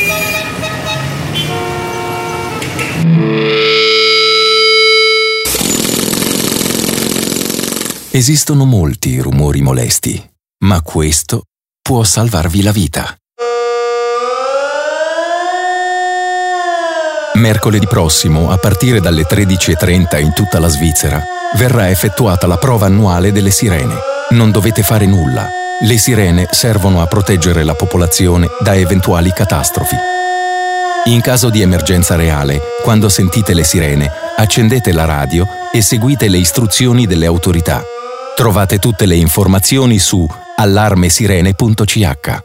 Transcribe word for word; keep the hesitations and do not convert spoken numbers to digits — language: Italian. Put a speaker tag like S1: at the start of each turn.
S1: Esistono molti rumori molesti, ma questo può salvarvi la vita. Mercoledì prossimo, a partire dalle tredici e trenta in tutta la Svizzera, verrà effettuata la prova annuale delle sirene. Non dovete fare nulla. Le sirene servono a proteggere la popolazione da eventuali catastrofi. In caso di emergenza reale, quando sentite le sirene, accendete la radio e seguite le istruzioni delle autorità. Trovate tutte le informazioni su allarmesirene punto c h.